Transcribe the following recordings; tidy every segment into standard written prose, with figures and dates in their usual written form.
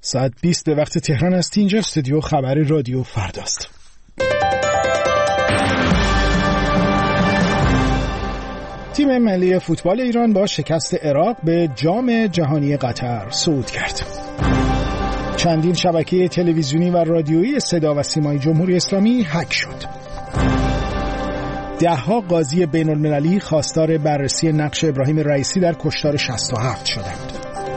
ساعت 20 به وقت تهران است. اینجا استودیو خبری رادیو فرداست. تیم ملی فوتبال ایران با شکست عراق به جام جهانی قطر صعود کرد. چندین شبکه تلویزیونی و رادیویی صدا و سیمای جمهوری اسلامی هک شد. ده‌ها قاضی بین‌المللی خواستار بررسی نقش ابراهیم رئیسی در کشتار 67 شدند.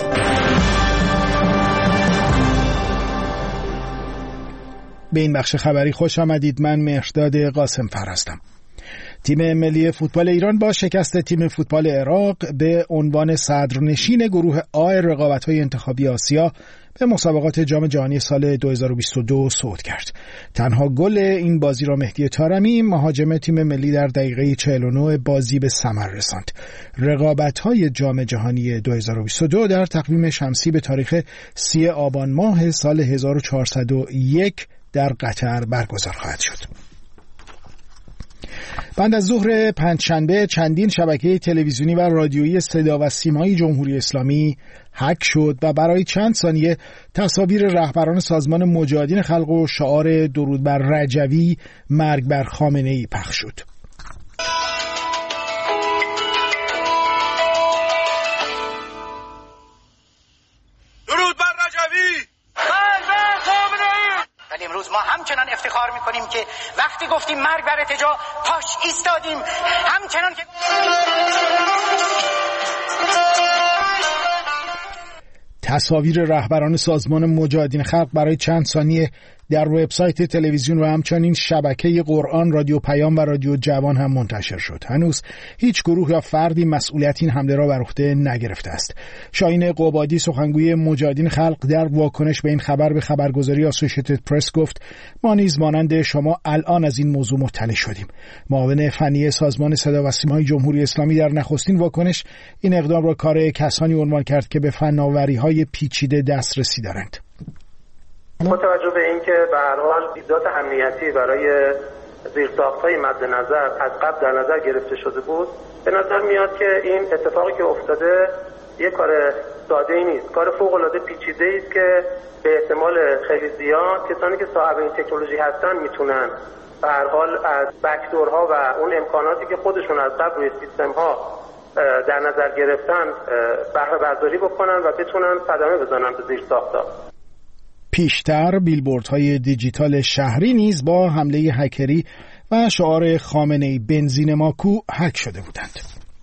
به این بخش خبری خوش آمدید. من مهرداد قاسم‌فر هستم. تیم ملی فوتبال ایران با شکست تیم فوتبال عراق به عنوان صدرنشین گروه آ رقابت‌های انتخابی آسیا به مسابقات جام جهانی سال 2022 صعود کرد. تنها گل این بازی را مهدی طارمی مهاجم تیم ملی در دقیقه 49 بازی به ثمر رساند. رقابت‌های جام جهانی 2022 در تقویم شمسی به تاریخ 30 آبان ماه سال 1401 در قطر برگزار خواهد شد. بعد از ظهر پنجشنبه چندین شبکه تلویزیونی و رادیویی صدا و سیمای جمهوری اسلامی هک شد و برای چند ثانیه تصاویر رهبران سازمان مجاهدین خلق و شعار درود بر رجوی مرگ بر خامنه‌ای پخش شد. درود بر رجوی، مرگ بر خامنه‌ای. ولی امروز ما همچنان افتخار می‌کنیم که وقتی گفتیم مرگ بر ارتجاع پاش ایستادیم، همچنان که تصاویر رهبران سازمان مجاهدین خلق برای چند ثانیه در وبسایت تلویزیون و همچنین شبکه قرآن، رادیو پیام و رادیو جوان هم منتشر شد. هنوز هیچ گروه یا فردی مسئولیت این حمله را بر عهده نگرفته است. شاهین قبادی سخنگوی مجاهدین خلق در واکنش به این خبر به خبرگزاری اسوسییتد پرس گفت: ما نیز مانند شما الان از این موضوع مطلع شدیم. معاون فنی سازمان صدا و سیمای جمهوری اسلامی در نخستین واکنش این اقدام را کار کسانی عنوان کرد که به فناوری‌های پیچیده دسترسی دارند. با توجه به اینکه به هر حال ایجاد امنیتی برای زیرساخت‌های مد نظر از قبل در نظر گرفته شده بود، به نظر میاد که این اتفاقی که افتاده یک کار ساده‌ای نیست، کار فوق‌العاده پیچیده‌ای است که به احتمال خیلی زیاد کسانی که صاحب این تکنولوژی هستن میتونن به هر حال از بک‌دورها و اون امکاناتی که خودشون از قبل روی سیستم‌ها در نظر گرفتن بهره برداری بکنن و بتونن صدمه بزنن به زیرساخت‌ها. پیشتر بیلبوردهای دیجیتال شهری نیز با حمله هکری و شعار خامنه‌ای بنزین ماکو هک شده بودند.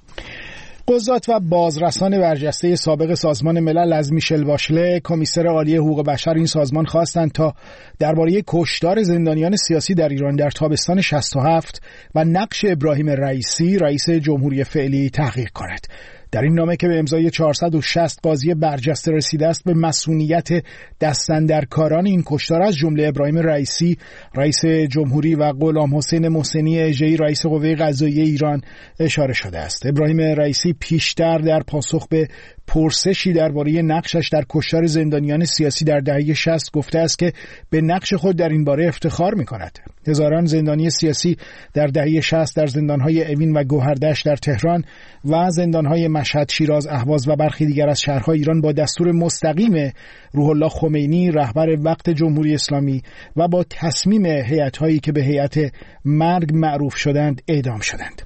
قضات و بازرسان برجسته سابق سازمان ملل از میشل باشله، کمیسر عالی حقوق بشر این سازمان خواستند تا درباره کشتار زندانیان سیاسی در ایران در تابستان 67 و نقش ابراهیم رئیسی، رئیس جمهوری فعلی، تحقیق کند. در این نامه که به امضای 460 قاضی برجسته رسیده است، به مسئولیت دستاندرکاران این کشتار از جمله ابراهیم رئیسی، رئیس جمهوری، و غلام حسین محسنی اژه‌ای، رئیس قوه قضاییه ایران اشاره شده است. ابراهیم رئیسی پیشتر در پاسخ به پرسشی درباره نقشش در کشتار زندانیان سیاسی در دهه 60 گفته است که به نقش خود در این باره افتخار می‌کند. هزاران زندانی سیاسی در دهه 60 در زندان‌های اوین و گوهردشت در تهران و زندان‌های مشهد، شیراز، اهواز و برخی دیگر از شهرهای ایران با دستور مستقیم روح الله خمینی، رهبر وقت جمهوری اسلامی، و با تصمیم هیئت‌هایی که به هیئت مرگ معروف شدند اعدام شدند.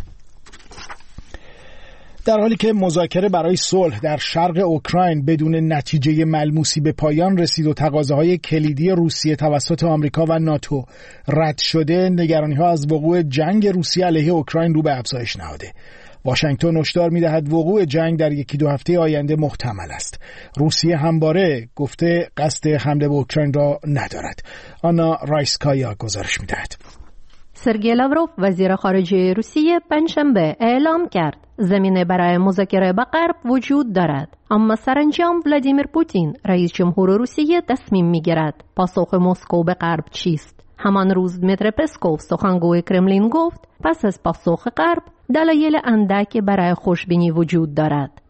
در حالی که مذاکره برای صلح در شرق اوکراین بدون نتیجه ملموسی به پایان رسید و تقاضاهای کلیدی روسیه توسط آمریکا و ناتو رد شده، نگرانی‌ها از وقوع جنگ روسیه علیه اوکراین رو به افزایش نهاده. واشنگتن هشدار می‌دهد وقوع جنگ در 1-2 هفته آینده محتمل است. روسیه همواره گفته قصد حمله به اوکراین را ندارد. آنا رایسکایا گزارش می‌دهد. سرگئی لاوروف وزیر خارجه روسیه پنجشنبه اعلام کرد زمینه برای مذاکره با غرب وجود دارد، اما سرانجام ولادیمیر پوتین رئیس جمهور روسیه تصمیم می‌گیرد پاسخ مسکو به غرب چیست. همان روز دمیتری پسکوف سخنگوی کرملین گفت پس از پاسخ غرب دلایل اندکی برای خوشبینی وجود دارد.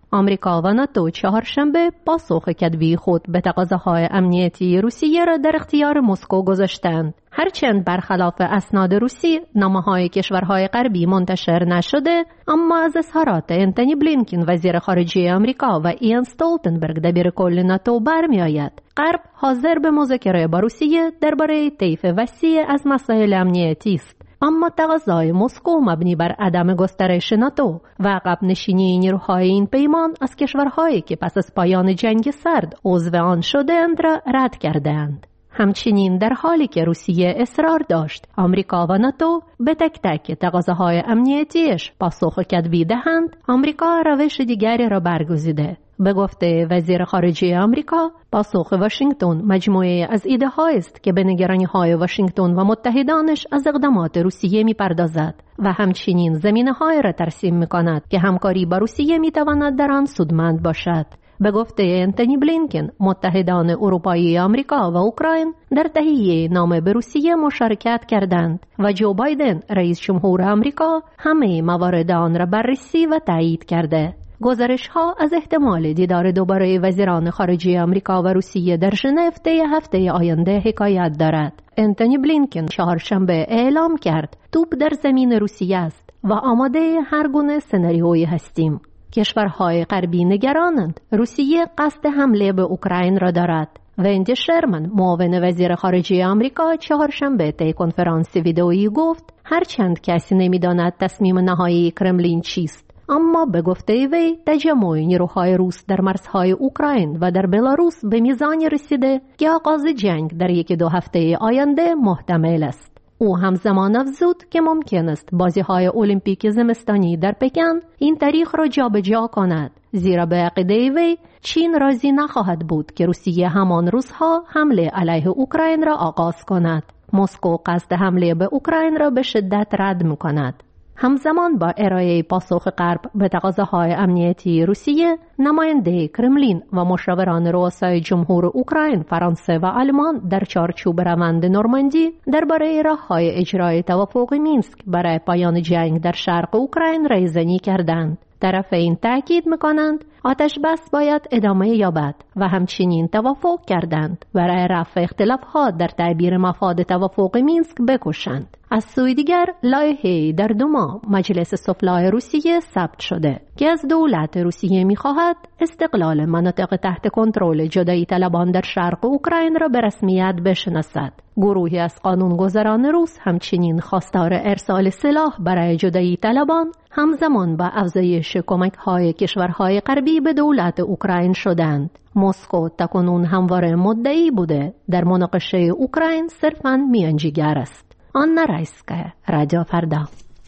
آمریکا و ناتو چهارشنبه پاسخ کدبی خود به تقاضاهای امنیتی روسیه را در اختیار مسکو گذاشتند. هرچند برخلاف اسناد روسی نامه‌های کشورهای غربی منتشر نشده، اما از اظهارات انتونی بلینکن وزیر خارجه آمریکا و ایان استولتنبرگ دبیر کل ناتو برمی‌آید غرب حاضر به مذاکره با روسیه درباره طیف وسیع از مسائل امنیتی است. اما تقاضای مسکو مبنی بر عدم گسترش ناتو و عقب نشینی نیروهای این پیمان از کشورهایی که پس از پایان جنگ سرد عضو آن شده‌اند را رد کردند. همچنین در حالی که روسیه اصرار داشت آمریکا و ناتو به تک تک تقاضاهای امنیتیش پاسخ کدبی دهند، آمریکا روش دیگری را برگزیده. به گفته وزیر خارجه آمریکا، پاسخ واشنگتن مجموعه از ایده‌هایی است که به نگرانی‌های واشنگتن و متحدانش از اقدامات روسیه می‌پردازد و همچنین زمینه‌هایی را ترسیم می‌کند که همکاری با روسیه می‌تواند در آن سودمند باشد. به گفته انتونی بلینکن، متحدان اروپایی آمریکا و اوکراین در تهیه نامه به روسیه مشارکت کردند و جو بایدن رئیس جمهور آمریکا همه موارد آن را بررسی و تایید کرده. گزارش‌ها از احتمال دیدار دوباره وزیران خارجه آمریکا و روسیه در ژنو طی هفته آینده حکایت دارد. انتونی بلینکن چهارشنبه اعلام کرد توپ در زمین روسیه است و آماده هر گونه سناریویی هستیم. کشورهای غربی نگرانند روسیه قصد حمله به اوکراین را دارد. وندی شرمن معاون وزیر خارجه آمریکا چهارشنبه طی کنفرانس ویدئویی گفت هرچند کسی نمی‌داند تصمیم نهایی کرملین چیست، اما به گفته وی تجمع نیروهای روس در مرزهای اوکراین و در بلاروس به میزانی رسیده که آغاز جنگ در 1-2 هفته آینده محتمل است. او همزمان افزود که ممکن است بازی‌های المپیک زمستانی در پکن این تاریخ را جابجا کند، زیرا به عقیده وی چین راضی نخواهد بود که روسیه همان روزها حمله علیه اوکراین را آغاز کند. مسکو قصد حمله به اوکراین را به شدت رد می‌کند. همزمان با ارائه پاسخ غرب به تقاضاهای امنیتی روسیه، نماینده کرملین و مشاوران رؤسای جمهور اوکراین، فرانسه و آلمان در چارچوب روند نورماندی درباره راه‌های اجرای توافق مینسک برای پایان جنگ در شرق اوکراین رایزنی کردند. طرفین تاکید می‌کنند آتش بس باید ادامه یابد و همچنین توافق کردند برای رفع اختلافات در تعبیر مفاد توافق مینسک بکوشند. از سوی دیگر لایحه‌ای در دوما مجلس سفلای روسیه ثبت شده که از دولت روسیه می‌خواهد استقلال مناطق تحت کنترل جدایی طلبان در شرق اوکراین را به رسمیت بشناسد. گروهی از قانونگذاران روس همچنین خواستار ارسال سلاح برای جدایی طلبان همزمان با افزایش کمک‌های کشورهای غربی به دولت اوکراین شدند. مسکو تاکنون همواره مدعی بوده در مناقشه اوکراین صرفاً میانجیگر است. آنا رایسکا، رادیو فردا.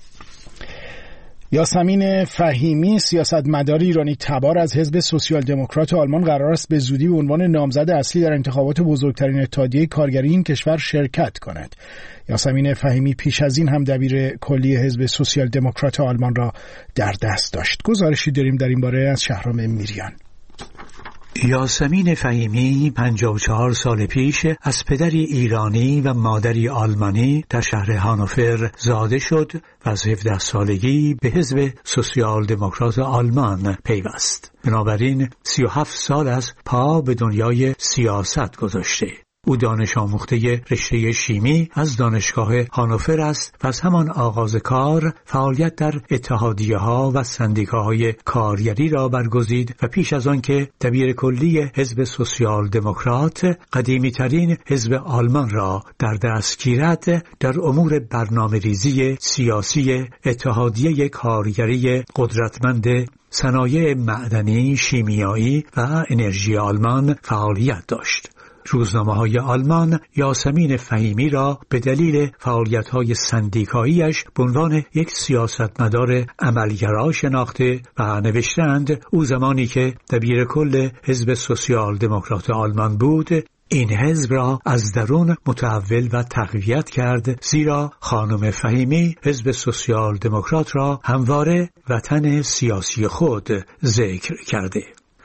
یاسمین فهیمی، سیاستمدار ایرانی تبار از حزب سوسیال دموکرات آلمان، قرار است به زودی به عنوان نامزد اصلی در انتخابات بزرگترین اتحادیه کارگری این کشور شرکت کند. یاسمین فهیمی پیش از این هم دبیر کلی حزب سوسیال دموکرات آلمان را در دست داشت. گزارشی داریم در این باره از شهرام میریان. یاسمین فهیمی 54 سال پیش از پدری ایرانی و مادری آلمانی در شهر هانوفر زاده شد و از 17 سالگی به حزب سوسیال دموکرات آلمان پیوست. بنابراین 37 سال از پا به دنیای سیاست گذاشته. او دانش آموخته رشته شیمی از دانشگاه هانوفر است و از همان آغاز کار فعالیت در اتحادیه‌ها و سندیکاهای کارگری را برگزید و پیش از آن که دبیر کلی حزب سوسیال دموکرات، قدیمی‌ترین حزب آلمان را در دست گیرد، در امور برنامه‌ریزی سیاسی اتحادیه کارگری قدرتمند صنایع معدنی، شیمیایی و انرژی آلمان فعالیت داشت. روزنامه‌های آلمان یاسمین فهیمی را به دلیل فعالیت‌های سندیکایی‌اش به عنوان یک سیاستمدار عملگرا شناخته و نوشتند او زمانی که دبیر کل حزب سوسیال دموکرات آلمان بود، این حزب را از درون متحول و تقویت کرد، زیرا خانم فهیمی حزب سوسیال دموکرات را همواره وطن سیاسی خود ذکر کرده.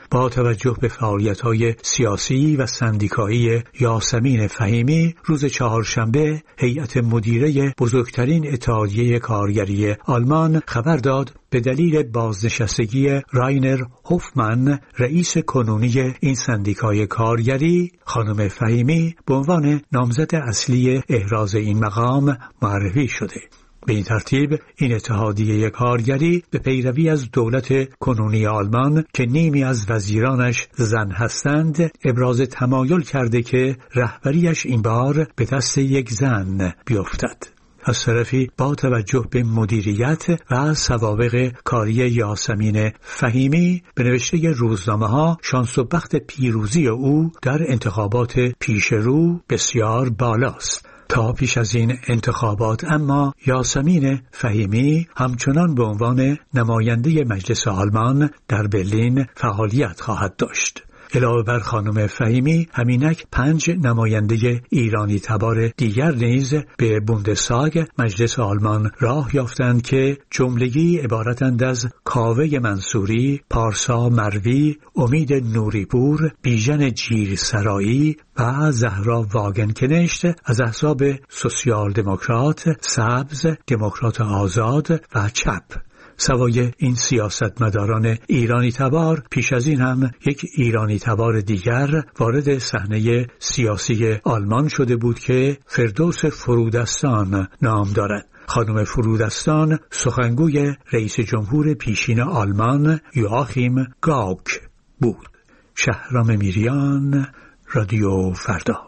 با توجه به فعالیت‌های سیاسی و سندیکایی یاسمین فهیمی روز چهارشنبه هیئت مدیره بزرگترین اتحادیه کارگری آلمان خبر داد به دلیل بازنشستگی راینر هوفمن رئیس کنونی این سندیکای کارگری خانم فهیمی به عنوان نامزد اصلی احراز این مقام معرفی شده. به این ترتیب این اتحادیه کارگری به پیروی از دولت کنونی آلمان که نیمی از وزیرانش زن هستند ابراز تمایل کرده که رهبریش این بار به دست یک زن بیفتد. از طرفی با توجه به مدیریت و سوابق کاری یاسمین فهیمی به نوشته روزنامه‌ها شانس و بخت پیروزی او در انتخابات پیش رو بسیار بالاست. تا پیش از این انتخابات اما یاسمین فهیمی همچنان به عنوان نماینده مجلس آلمان در برلین فعالیت خواهد داشت. علاوه بر خانم فهیمی همینک 5 نماینده ایرانی تبار دیگر نیز به بوندستاگ مجلس آلمان راه یافتند که جملگی عبارتند از کاوه منصوری، پارسا مروی، امید نوریپور، بیژن جیرسرایی و زهرا واگنکنشت از احزاب سوسیال دموکرات، سبز، دموکرات آزاد و چپ. سوای این سیاستمداران ایرانی تبار پیش از این هم یک ایرانی تبار دیگر وارد صحنه سیاسی آلمان شده بود که فردوس فرودستان نام دارد. خانم فرودستان سخنگوی رئیس جمهور پیشین آلمان یواخیم گاوک بود. شهرام میریان، رادیو فردا.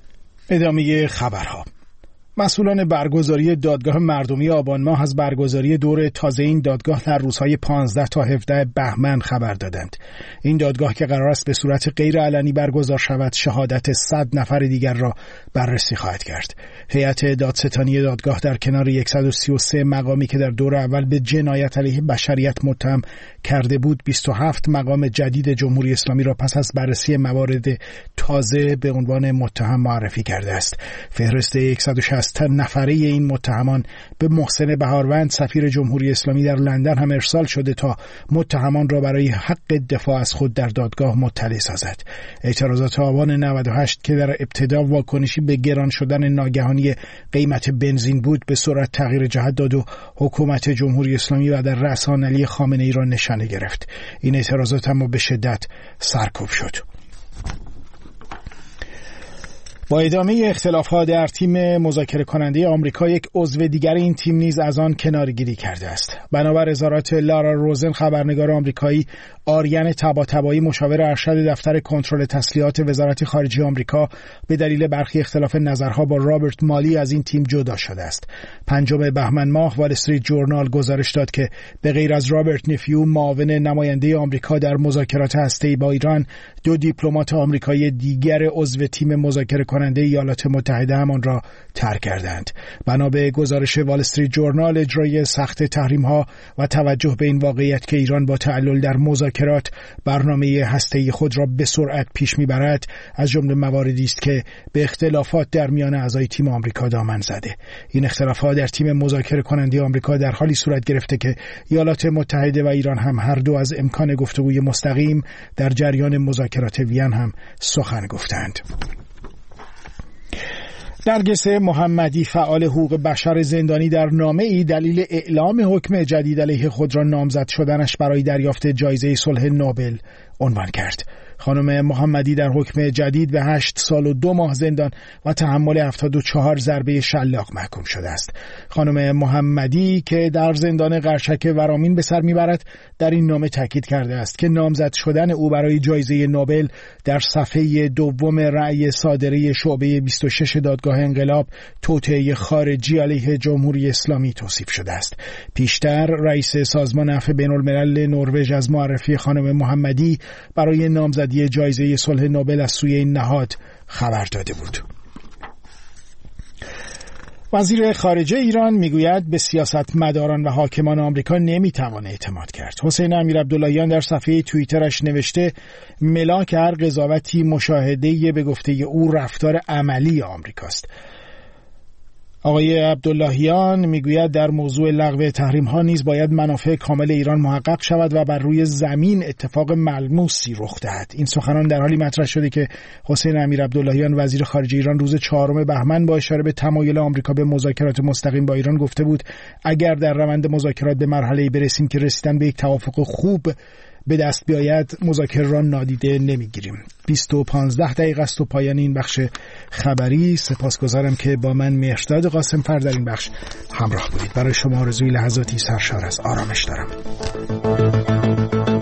ادامه خبرها. مسئولان برگزاری دادگاه مردمی آبان ماه از برگزاری دور تازه این دادگاه در روزهای 15 تا 17 بهمن خبر دادند. این دادگاه که قرار است به صورت غیر علنی برگزار شود، شهادت 100 نفر دیگر را بررسی خواهد کرد. هیئت دادستانی دادگاه در کنار 133 مقامی که در دور اول به جنایت علیه بشریت متهم کرده بود، 27 مقام جدید جمهوری اسلامی را پس از بررسی موارد تازه به عنوان متهم معرفی کرده است. فهرست 160 نفره این متهمان به محسن بهاروند سفیر جمهوری اسلامی در لندن هم ارسال شده تا متهمان را برای حق دفاع از خود در دادگاه مطلع سازد. اعتراضات آبان 98 که در ابتدا واکنشی به گران شدن ناگهانی قیمت بنزین بود، به سرعت تغییر جهت داد و حکومت جمهوری اسلامی و در رأس آن علی خامنه‌ای را نشانه گرفت. این اعتراضات اما به شدت سرکوب شد. با ادامه اختلافات در تیم مذاکره کننده آمریکا، یک عضو دیگر این تیم نیز از آن کناره‌گیری کرده است. بنابر اظهارات لارا روزن، خبرنگار آمریکایی، آریان طباطبایی، مشاور ارشد دفتر کنترل تسلیحات وزارت خارجه آمریکا، به دلیل برخی اختلاف نظرها با رابرت مالی از این تیم جدا شده است. 5 بهمن ماه وال استریت جورنال گزارش داد که به غیر از رابرت نفیو، معاون نماینده آمریکا در مذاکرات هسته‌ای با ایران، 2 دیپلمات آمریکایی دیگر عضو تیم مذاکره کننده ایالات متحده همان را ترک کردند. بنا به گزارش وال استریت جورنال، اجرای سخت تحریم‌ها و توجه به این واقعیت که ایران با تعلل در مذاکرات برنامه هسته‌ای خود را به سرعت پیش می‌برد، از جمله مواردی است که به اختلافات در میان اعضای تیم آمریکا دامن زده. این اختلافات در تیم مذاکره کننده آمریکا در حالی صورت گرفته که ایالات متحده و ایران هم هر دو از امکان گفتگوی مستقیم در جریان مذاکرات وین هم سخن گفتند. نرگس محمدی، فعال حقوق بشر زندانی، در نامه‌ای دلیل اعلام حکم جدید علیه خود را نامزد شدنش برای دریافت جایزه صلح نوبل عنوان کرد. خانم محمدی در حکم جدید به 8 سال و 2 ماه زندان و تحمل 74 ضربه شلاق محکوم شده است. خانم محمدی که در زندان قرچک ورامین به سر میبرد، در این نامه تاکید کرده است که نامزد شدن او برای جایزه نوبل در صفحه دوم رأی صادره شعبه 26 دادگاه انقلاب توطئه خارجی علیه جمهوری اسلامی توصیف شده است. پیشتر رئیس سازمان عفو بین‌الملل نروژ از معرفی خانم محمدی برای نامزدی جایزه صلح نوبل از سوی این نهاد خبر داده بود. وزیر خارجه ایران میگوید به سیاستمداران و حاکمان آمریکا نمیتوان اعتماد کرد. حسین امیرعبداللهیان در صفحه توییترش نوشته: ملاک هر قضاوتی مشاهده به گفته او رفتار عملی آمریکاست. آقای عبداللهیان میگوید در موضوع لغو تحریم ها نیز باید منافع کامل ایران محقق شود و بر روی زمین اتفاق ملموسی رخ دهد. این سخنان در حالی مطرح شده که حسین امیر عبداللهیان وزیر خارجه ایران روز 4 بهمن با اشاره به تمایل آمریکا به مذاکرات مستقیم با ایران گفته بود اگر در روند مذاکرات به مرحله‌ای برسیم که رسیدن به یک توافق خوب به دست بیاید مذاکره را نادیده نمیگیریم. 15 است و پایان این بخش خبری. سپاسگزارم که با من مهرداد قاسم فر در این بخش همراه بودید. برای شما آرزوی لحظاتی سرشار از آرامش دارم.